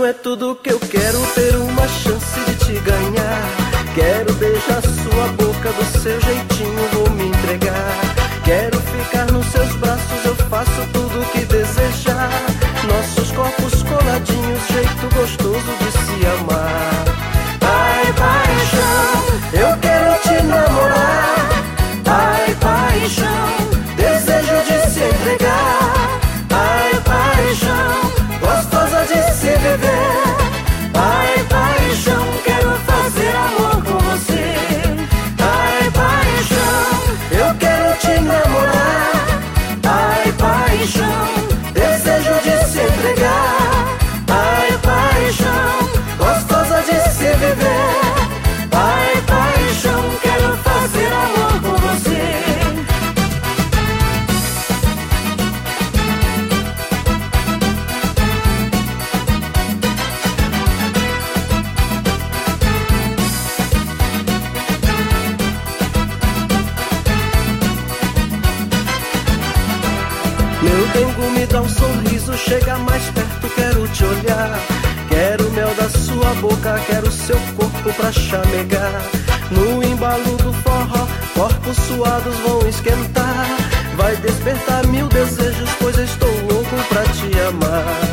é tudo que eu quero, ter uma chance de te ganhar. Quero beijar sua boca, do seu jeitinho vou me entregar. Quero ficar nos seus braços, eu faço tudo o que desejar. Nossos corpos coladinhos, jeito gostoso de se amar. Ai, paixão, eu quero te namorar. Ai, paixão, desejo de se entregar. Ai, paixão, gostosa de se viver. Ai, paixão, quero fazer amor com você. Ai, paixão, eu quero te namorar. Ai, paixão, desejo de se entregar. Ai, paixão, gostosa de se viver. Ai, paixão, quero fazer amor com você. Meu dengo me dá um sorriso, chega mais perto, quero te olhar. Quero o mel da sua boca, quero seu corpo pra chamegar. No embalo do forró, corpos suados vão esquentar. Vai despertar mil desejos, pois estou louco pra te amar.